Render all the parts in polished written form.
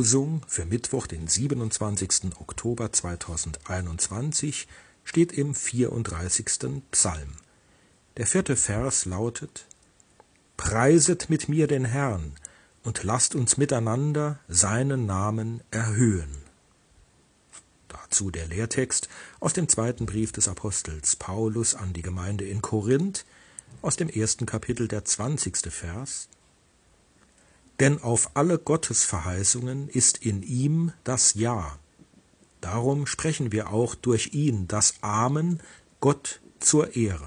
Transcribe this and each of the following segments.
Losung für Mittwoch, den 27. Oktober 2021, steht im 34. Psalm. Der 4. Vers lautet: Preiset mit mir den Herrn und lasst uns miteinander seinen Namen erhöhen. Dazu der Lehrtext aus dem 2. Brief des Apostels Paulus an die Gemeinde in Korinth, aus dem 1. Kapitel, der 20. Vers. Denn auf alle Gottesverheißungen ist in ihm das Ja. Darum sprechen wir auch durch ihn das Amen, Gott zur Ehre.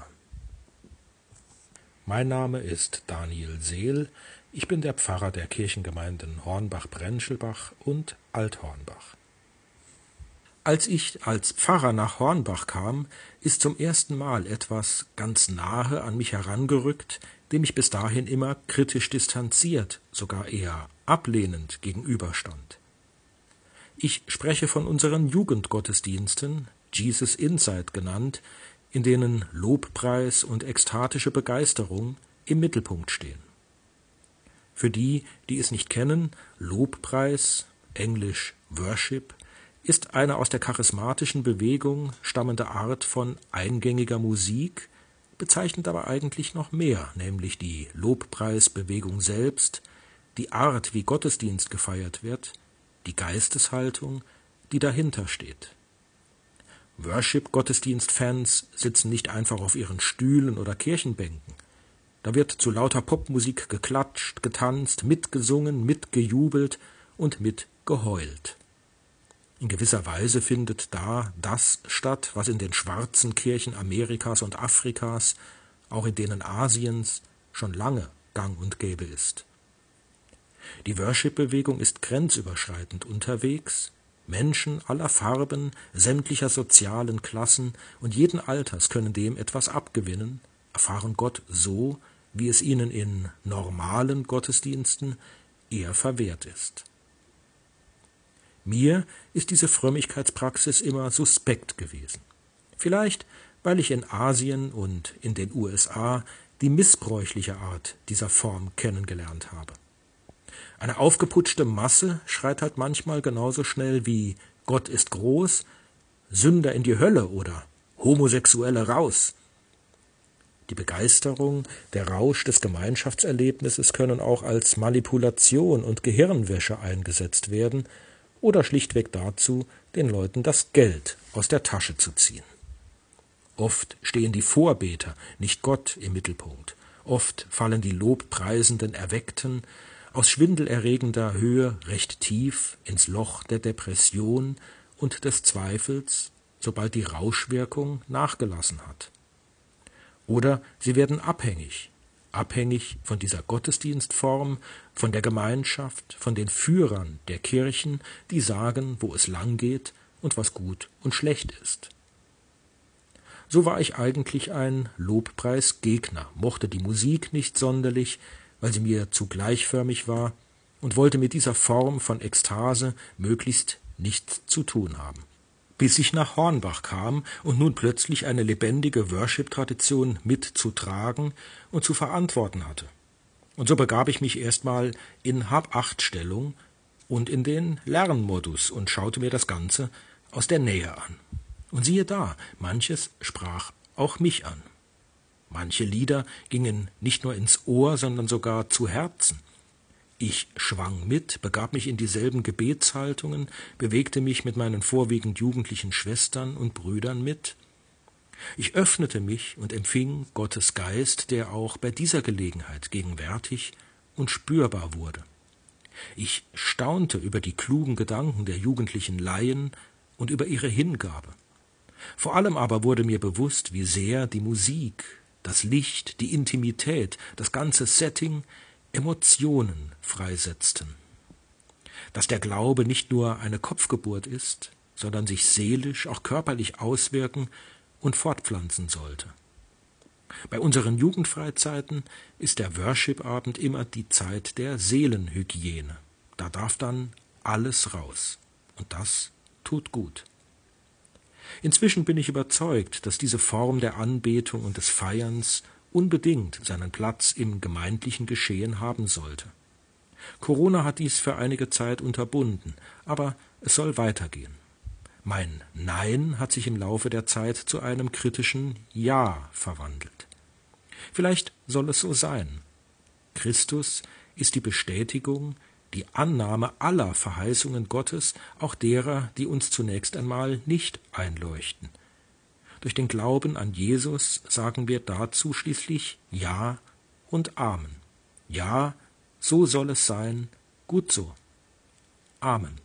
Mein Name ist Daniel Seel. Ich bin der Pfarrer der Kirchengemeinden Hornbach-Brenschelbach und Althornbach. Als ich als Pfarrer nach Hornbach kam, ist zum ersten Mal etwas ganz nahe an mich herangerückt, dem ich bis dahin immer kritisch distanziert, sogar eher ablehnend gegenüberstand. Ich spreche von unseren Jugendgottesdiensten, Jesus Insight genannt, in denen Lobpreis und ekstatische Begeisterung im Mittelpunkt stehen. Für die, die es nicht kennen, Lobpreis, englisch Worship, ist eine aus der charismatischen Bewegung stammende Art von eingängiger Musik, bezeichnet aber eigentlich noch mehr, nämlich die Lobpreisbewegung selbst, die Art, wie Gottesdienst gefeiert wird, die Geisteshaltung, die dahinter steht. Worship-Gottesdienst-Fans sitzen nicht einfach auf ihren Stühlen oder Kirchenbänken. Da wird zu lauter Popmusik geklatscht, getanzt, mitgesungen, mitgejubelt und mitgeheult. In gewisser Weise findet da das statt, was in den schwarzen Kirchen Amerikas und Afrikas, auch in denen Asiens, schon lange gang und gäbe ist. Die Worship-Bewegung ist grenzüberschreitend unterwegs. Menschen aller Farben, sämtlicher sozialen Klassen und jeden Alters können dem etwas abgewinnen, erfahren Gott so, wie es ihnen in normalen Gottesdiensten eher verwehrt ist. Mir ist diese Frömmigkeitspraxis immer suspekt gewesen. Vielleicht, weil ich in Asien und in den USA die missbräuchliche Art dieser Form kennengelernt habe. Eine aufgeputschte Masse schreit halt manchmal genauso schnell wie Gott ist groß, Sünder in die Hölle oder Homosexuelle raus. Die Begeisterung, der Rausch des Gemeinschaftserlebnisses können auch als Manipulation und Gehirnwäsche eingesetzt werden oder schlichtweg dazu, den Leuten das Geld aus der Tasche zu ziehen. Oft stehen die Vorbeter, nicht Gott, im Mittelpunkt. Oft fallen die lobpreisenden Erweckten aus schwindelerregender Höhe recht tief ins Loch der Depression und des Zweifels, sobald die Rauschwirkung nachgelassen hat. Oder sie werden abhängig von dieser Gottesdienstform, von der Gemeinschaft, von den Führern der Kirchen, die sagen, wo es lang geht und was gut und schlecht ist. So war ich eigentlich ein Lobpreisgegner, mochte die Musik nicht sonderlich, weil sie mir zu gleichförmig war und wollte mit dieser Form von Ekstase möglichst nichts zu tun haben. Bis ich nach Hornbach kam und nun plötzlich eine lebendige Worship-Tradition mitzutragen und zu verantworten hatte. Und so begab ich mich erstmal in Hab-Acht-Stellung und in den Lernmodus und schaute mir das Ganze aus der Nähe an. Und siehe da, manches sprach auch mich an. Manche Lieder gingen nicht nur ins Ohr, sondern sogar zu Herzen. Ich schwang mit, begab mich in dieselben Gebetshaltungen, bewegte mich mit meinen vorwiegend jugendlichen Schwestern und Brüdern mit. Ich öffnete mich und empfing Gottes Geist, der auch bei dieser Gelegenheit gegenwärtig und spürbar wurde. Ich staunte über die klugen Gedanken der jugendlichen Laien und über ihre Hingabe. Vor allem aber wurde mir bewusst, wie sehr die Musik, das Licht, die Intimität, das ganze Setting Emotionen freisetzten. Dass der Glaube nicht nur eine Kopfgeburt ist, sondern sich seelisch, auch körperlich auswirken und fortpflanzen sollte. Bei unseren Jugendfreizeiten ist der Worship-Abend immer die Zeit der Seelenhygiene. Da darf dann alles raus. Und das tut gut. Inzwischen bin ich überzeugt, dass diese Form der Anbetung und des Feierns unbedingt seinen Platz im gemeindlichen Geschehen haben sollte. Corona hat dies für einige Zeit unterbunden, aber es soll weitergehen. Mein Nein hat sich im Laufe der Zeit zu einem kritischen Ja verwandelt. Vielleicht soll es so sein. Christus ist die Bestätigung, die Annahme aller Verheißungen Gottes, auch derer, die uns zunächst einmal nicht einleuchten. Durch den Glauben an Jesus sagen wir dazu schließlich Ja und Amen. Ja, so soll es sein, gut so. Amen.